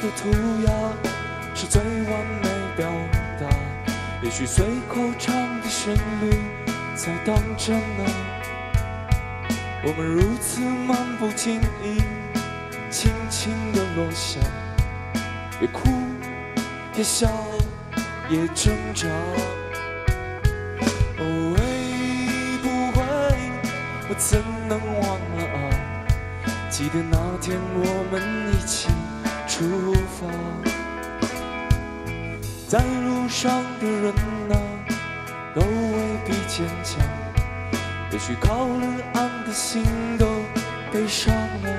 涂鸦是最完美表达，也许随口唱的旋律才当真啊。我们如此漫不经意，轻轻地落下，也哭也笑也挣扎。哦，会不会我怎能忘了啊？记得那天我们一起出发，在路上的人啊，都未必坚强，也许靠了岸的心都悲伤了。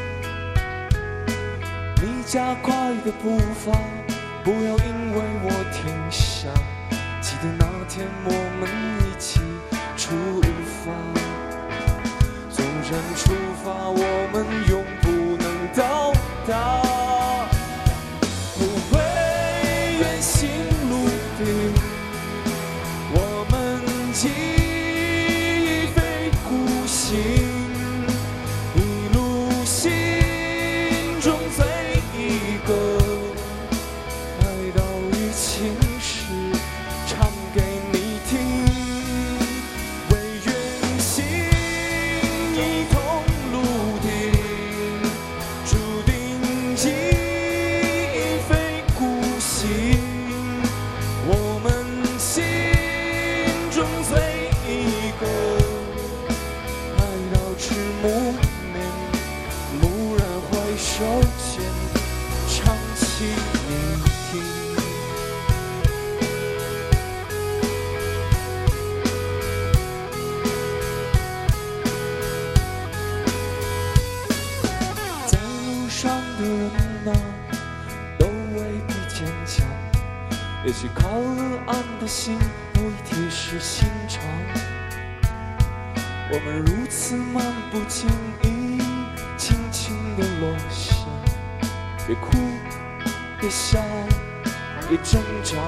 你加快的步伐，不要因为我停下。记得那天我们一起出发，纵然出发我们永不能到达。不会远行陆地，我们记忆非孤行，一路心中最一个爱到雨晴时唱给你听，为远行一同陆地，注定记忆非孤行，我们心中最一个爱到迟暮眠，蓦然回首间唱起你听。在路上的人啊，都未必坚强，也许靠了岸的心都已铁石心肠。我们如此漫不经意，轻轻地落下，也哭也笑也挣扎。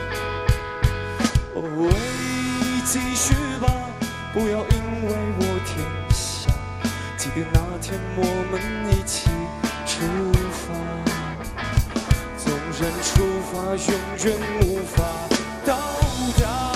哦，喂，继续吧，不要因为我停下。记得那天我们一起出发，纵然出发永远无法到达。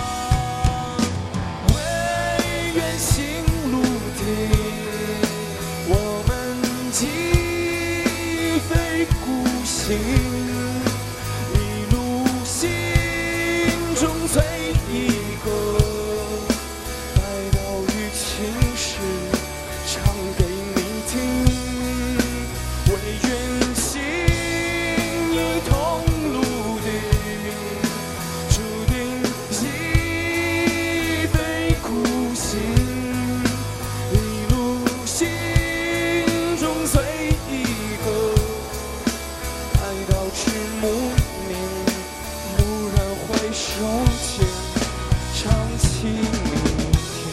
为远行陆地，我们记忆非孤行，一路心中最一个爱到雨晴时唱给你听，为远行一同陆地，注定记忆非孤行，一路心中最一个爱到迟暮眠，蓦然回首间唱起你听。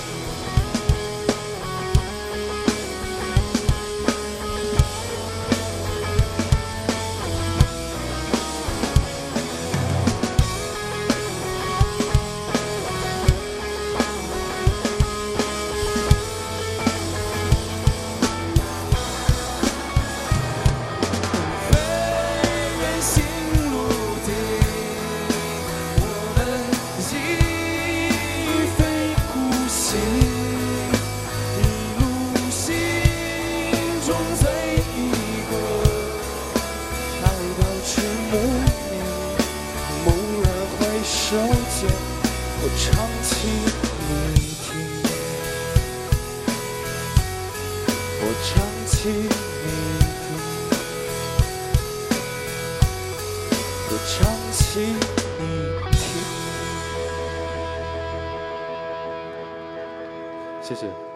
手间，我唱起你听，我唱起你听，我唱起你听。谢谢。